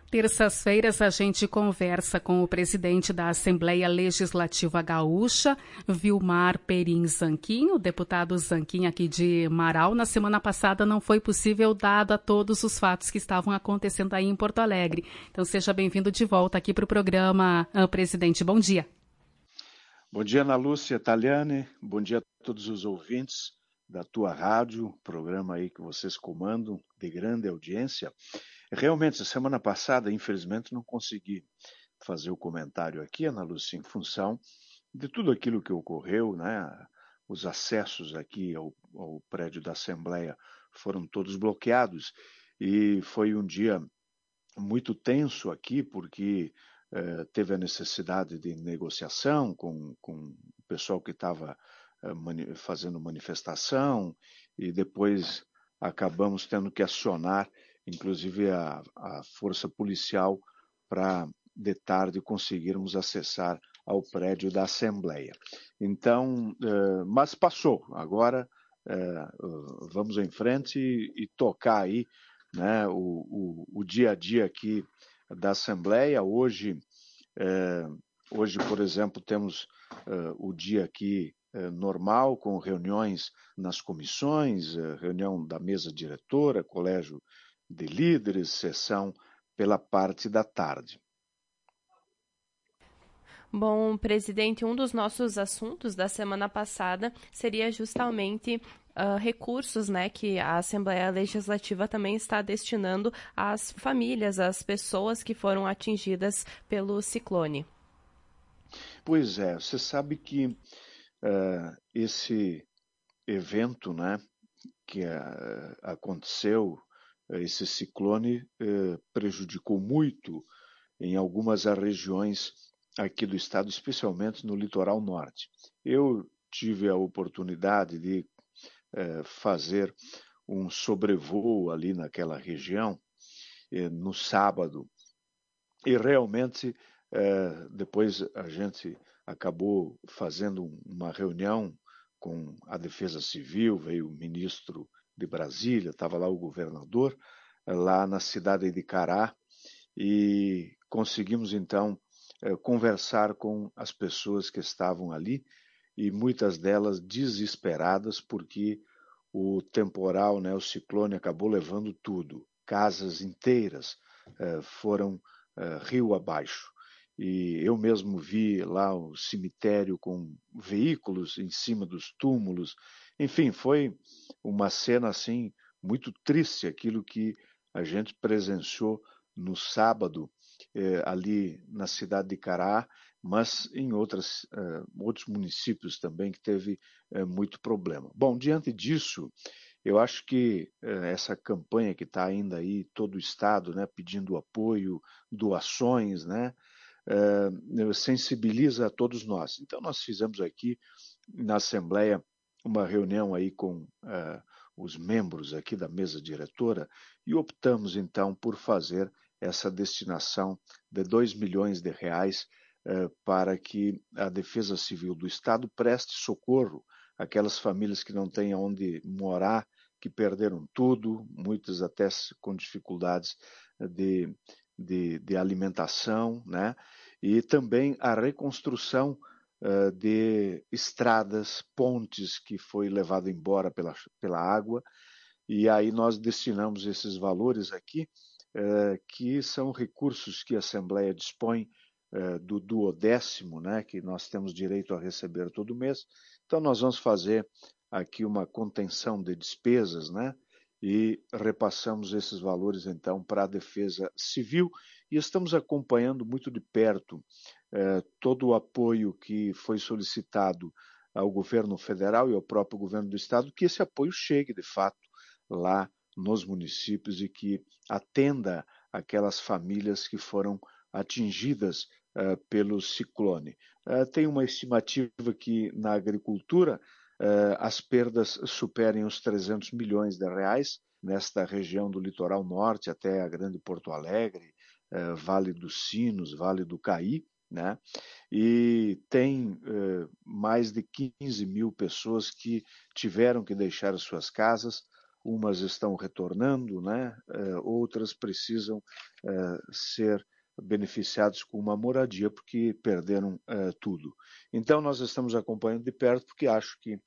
Terças-feiras a gente conversa com o presidente da Assembleia Legislativa Gaúcha, Vilmar Perim Zanquim, o deputado Zanquim aqui de Marau. Na semana passada não foi possível, dado a todos os fatos que estavam acontecendo aí em Porto Alegre. Então seja bem-vindo de volta aqui para o programa, presidente. Bom dia. Bom dia, Ana Lúcia Taliani. Bom dia a todos os ouvintes da tua rádio, programa aí que vocês comandam, de grande audiência. Realmente, semana passada, infelizmente, não consegui fazer o comentário aqui, Ana Lúcia, em função de tudo aquilo que ocorreu, né? Os acessos aqui ao prédio da Assembleia foram todos bloqueados e foi um dia muito tenso aqui, porque teve a necessidade de negociação com o pessoal que estava fazendo manifestação e depois acabamos tendo que acionar inclusive a força policial para de tarde conseguirmos acessar ao prédio da Assembleia. Então, mas passou. Agora vamos em frente e tocar aí, né, o dia a dia aqui da Assembleia. Hoje, por exemplo, temos o dia aqui normal, com reuniões nas comissões, reunião da mesa diretora, colégio de líderes, sessão pela parte da tarde. Bom, presidente, um dos nossos assuntos da semana passada seria justamente recursos, né, que a Assembleia Legislativa também está destinando às famílias, às pessoas que foram atingidas pelo ciclone. Pois é, você sabe que esse evento, né, que aconteceu, esse ciclone prejudicou muito em algumas regiões aqui do estado, especialmente no litoral norte. Eu tive a oportunidade de fazer um sobrevoo ali naquela região no sábado e realmente depois a gente acabou fazendo uma reunião com a Defesa Civil, veio o ministro de Brasília, estava lá o governador, lá na cidade de Cará, e conseguimos então conversar com as pessoas que estavam ali, e muitas delas desesperadas porque o temporal, né, o ciclone acabou levando tudo, casas inteiras foram rio abaixo. E eu mesmo vi lá o cemitério com veículos em cima dos túmulos. Enfim, foi uma cena assim muito triste, aquilo que a gente presenciou no sábado ali na cidade de Cará, mas em outros municípios também que teve muito problema. Bom, diante disso, eu acho que essa campanha que está ainda aí, todo o estado, né, pedindo apoio, doações, né, sensibiliza a todos nós. Então nós fizemos aqui na Assembleia uma reunião aí com os membros aqui da mesa diretora e optamos então por fazer essa destinação de R$2 milhões para que a Defesa Civil do Estado preste socorro àquelas famílias que não têm onde morar, que perderam tudo, muitas até com dificuldades de alimentação, né? E também a reconstrução de estradas, pontes que foi levado embora pela água, e aí nós destinamos esses valores aqui, que são recursos que a Assembleia dispõe do 10º, né, que nós temos direito a receber todo mês. Então nós vamos fazer aqui uma contenção de despesas, né, e repassamos esses valores então para a Defesa Civil e estamos acompanhando muito de perto todo o apoio que foi solicitado ao governo federal e ao próprio governo do estado, que esse apoio chegue de fato lá nos municípios e que atenda aquelas famílias que foram atingidas pelo ciclone. Tem uma estimativa que na agricultura as perdas superem os R$300 milhões nesta região do litoral norte até a Grande Porto Alegre, Vale dos Sinos, Vale do Caí, né? E tem mais de 15 mil pessoas que tiveram que deixar as suas casas. umas estão retornando, né? Outras precisam ser beneficiados com uma moradia porque perderam tudo. Então nós estamos acompanhando de perto porque acho que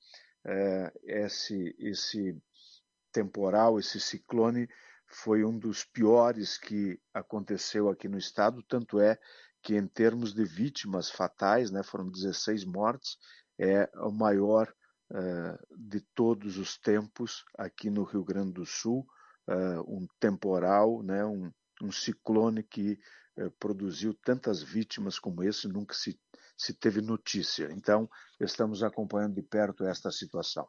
esse temporal, esse ciclone foi um dos piores que aconteceu aqui no estado, tanto é que em termos de vítimas fatais, né, foram 16 mortes, é o maior de todos os tempos aqui no Rio Grande do Sul, um temporal, né, um ciclone que produziu tantas vítimas como esse, nunca se teve notícia. Então, estamos acompanhando de perto esta situação.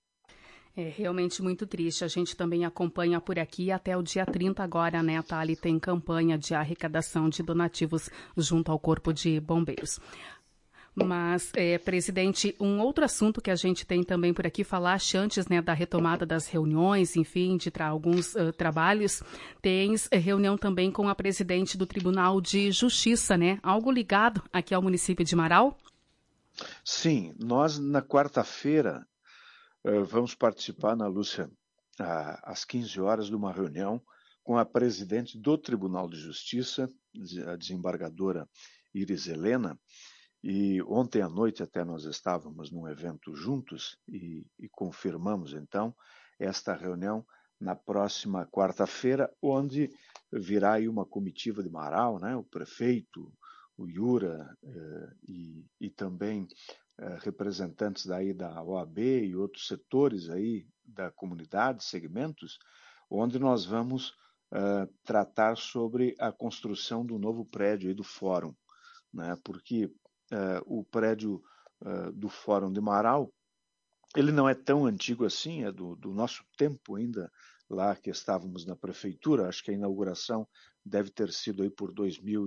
É realmente muito triste. A gente também acompanha por aqui até o dia 30 agora, né, Thali, tem campanha de arrecadação de donativos junto ao Corpo de Bombeiros. Mas, presidente, um outro assunto que a gente tem também por aqui, falaste antes, né, da retomada das reuniões, enfim, de alguns trabalhos, tens reunião também com a presidente do Tribunal de Justiça, né? Algo ligado aqui ao município de Marau? Sim, nós na quarta-feira vamos participar, Ana Lúcia, às 15 horas, de uma reunião com a presidente do Tribunal de Justiça, a desembargadora Iris Helena, e ontem à noite até nós estávamos num evento juntos e confirmamos, então, esta reunião na próxima quarta-feira, onde virá aí uma comitiva de Marau, né, o prefeito, o Iura e também representantes daí da OAB e outros setores aí da comunidade, segmentos, onde nós vamos tratar sobre a construção do novo prédio aí do Fórum, né? Porque o prédio do Fórum de Marau, ele não é tão antigo assim, é do nosso tempo ainda, lá que estávamos na prefeitura. Acho que a inauguração deve ter sido aí por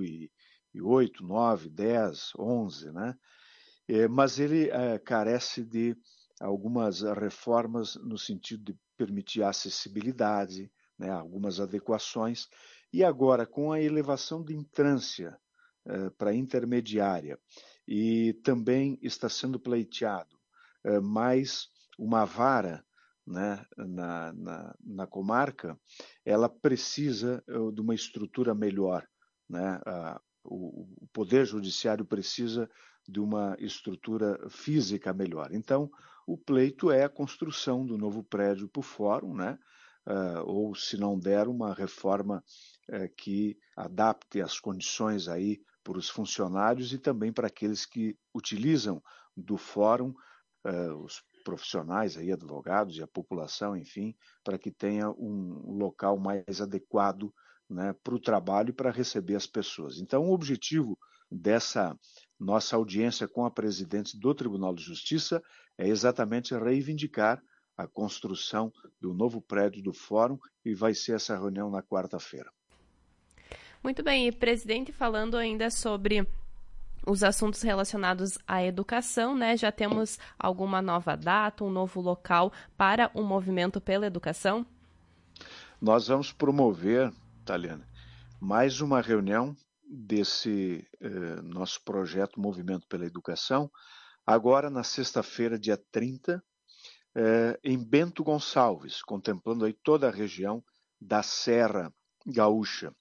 2008, 9, 10, 11, né? Mas ele carece de algumas reformas no sentido de permitir a acessibilidade, né, algumas adequações, e agora com a elevação de entrância para intermediária, e também está sendo pleiteado mais uma vara, né, na comarca, ela precisa de uma estrutura melhor, né? O Poder Judiciário precisa de uma estrutura física melhor. Então, o pleito é a construção do novo prédio para o Fórum, né? Ou, se não der, uma reforma que adapte as condições aí para os funcionários e também para aqueles que utilizam do Fórum, os profissionais, aí, advogados e a população, enfim, para que tenha um local mais adequado, né, para o trabalho e para receber as pessoas. Então, o objetivo dessa nossa audiência com a presidente do Tribunal de Justiça é exatamente reivindicar a construção do novo prédio do Fórum, e vai ser essa reunião na quarta-feira. Muito bem, e presidente, falando ainda sobre os assuntos relacionados à educação, né? Já temos alguma nova data, um novo local para o movimento pela educação? Nós vamos promover, Taliana, mais uma reunião desse nosso projeto Movimento pela Educação, agora na sexta-feira, dia 30, em Bento Gonçalves, contemplando aí toda a região da Serra Gaúcha.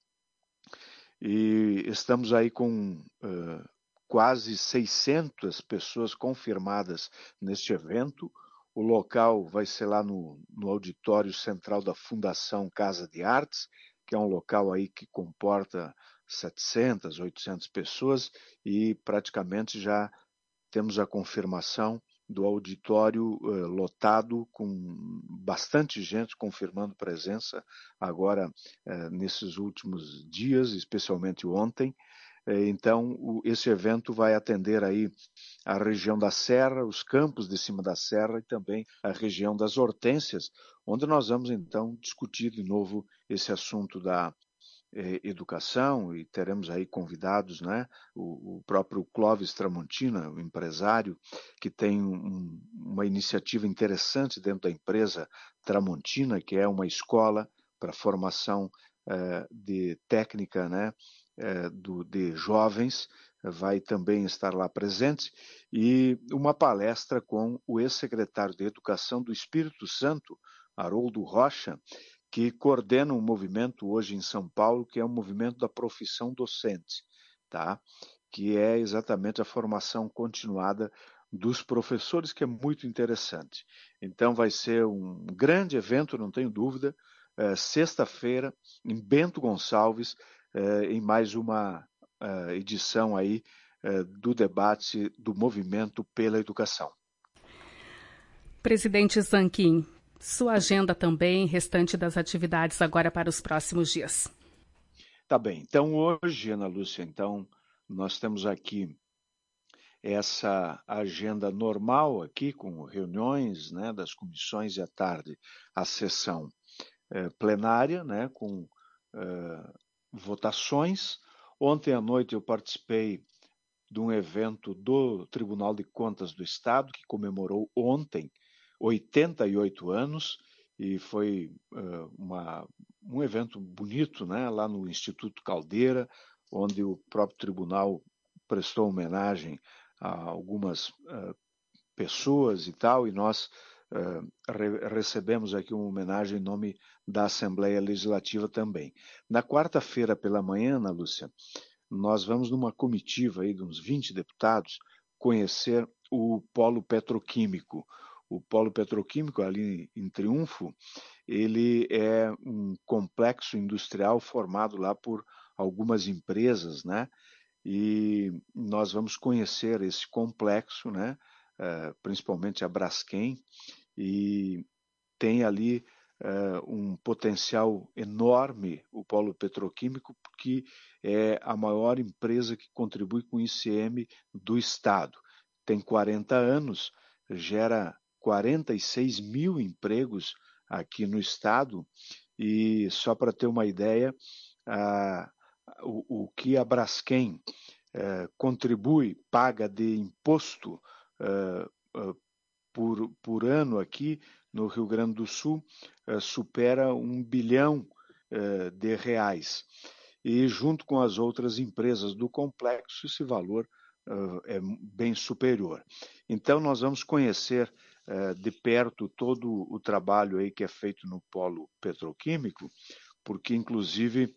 E estamos aí com quase 600 pessoas confirmadas neste evento. O local vai ser lá no auditório central da Fundação Casa de Artes, que é um local aí que comporta 700, 800 pessoas, e praticamente já temos a confirmação do auditório lotado, com bastante gente confirmando presença agora nesses últimos dias, especialmente ontem. Então, esse evento vai atender aí a região da Serra, os campos de cima da Serra e também a região das Hortênsias, onde nós vamos então discutir de novo esse assunto da educação, e teremos aí convidados, né? O próprio Clóvis Tramontina, o empresário, que tem uma iniciativa interessante dentro da empresa Tramontina, que é uma escola para formação de técnica, né? De jovens, vai também estar lá presente, e uma palestra com o ex-secretário de Educação do Espírito Santo, Haroldo Rocha, que coordena um movimento hoje em São Paulo, que é o movimento da profissão docente, tá? Que é exatamente a formação continuada dos professores, que é muito interessante. Então vai ser um grande evento, não tenho dúvida, sexta-feira, em Bento Gonçalves, em mais uma edição aí do debate do movimento pela educação. Presidente Zanquim, sua agenda também, restante das atividades agora para os próximos dias. Tá bem, então hoje, Ana Lúcia, então nós temos aqui essa agenda normal aqui, com reuniões, né, das comissões, e à tarde a sessão plenária, né, com votações. Ontem à noite eu participei de um evento do Tribunal de Contas do Estado, que comemorou ontem 88 anos, e foi um evento bonito, né, lá no Instituto Caldeira, onde o próprio tribunal prestou homenagem a algumas pessoas e tal, e nós recebemos aqui uma homenagem em nome da Assembleia Legislativa também. Na quarta-feira pela manhã, Ana Lúcia, nós vamos numa comitiva aí de uns 20 deputados conhecer o polo petroquímico. O polo petroquímico ali em Triunfo, ele é um complexo industrial formado lá por algumas empresas, né? E nós vamos conhecer esse complexo, né? Principalmente a Braskem, e tem ali um potencial enorme o polo petroquímico, porque é a maior empresa que contribui com o ICM do Estado. Tem 40 anos, gera 46 mil empregos aqui no Estado, e só para ter uma ideia, o que a Braskem contribui, paga de imposto por ano aqui no Rio Grande do Sul, supera 1 bilhão de reais. E junto com as outras empresas do complexo, esse valor é bem superior. Então nós vamos conhecer de perto todo o trabalho aí que é feito no polo petroquímico, porque inclusive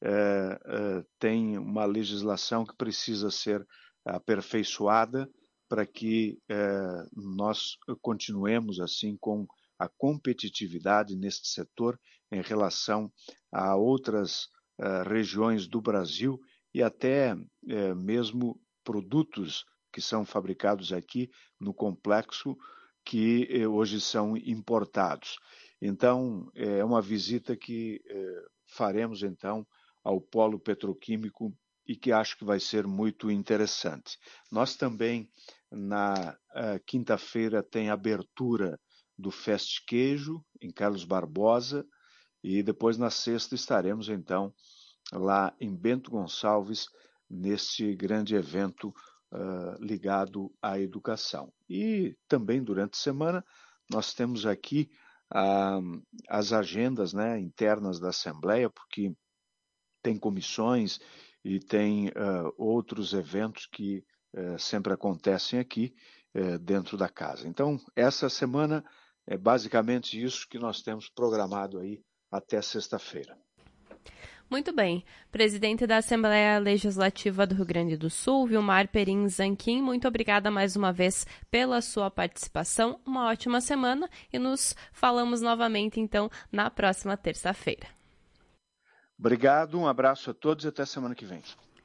tem uma legislação que precisa ser aperfeiçoada para que nós continuemos assim com a competitividade neste setor em relação a outras regiões do Brasil, e até mesmo produtos que são fabricados aqui no complexo que hoje são importados. Então, é uma visita que faremos então ao polo petroquímico e que acho que vai ser muito interessante. Nós também, na quinta-feira, tem abertura do Fest Queijo, em Carlos Barbosa, e depois na sexta estaremos então lá em Bento Gonçalves, neste grande evento ligado à educação. E também durante a semana nós temos aqui as agendas, né, internas da Assembleia, porque tem comissões e tem outros eventos que sempre acontecem aqui dentro da casa. Então, essa semana é basicamente isso que nós temos programado aí até sexta-feira. Muito bem. Presidente da Assembleia Legislativa do Rio Grande do Sul, Vilmar Perim Zanquim, muito obrigada mais uma vez pela sua participação. Uma ótima semana e nos falamos novamente, então, na próxima terça-feira. Obrigado, um abraço a todos e até semana que vem.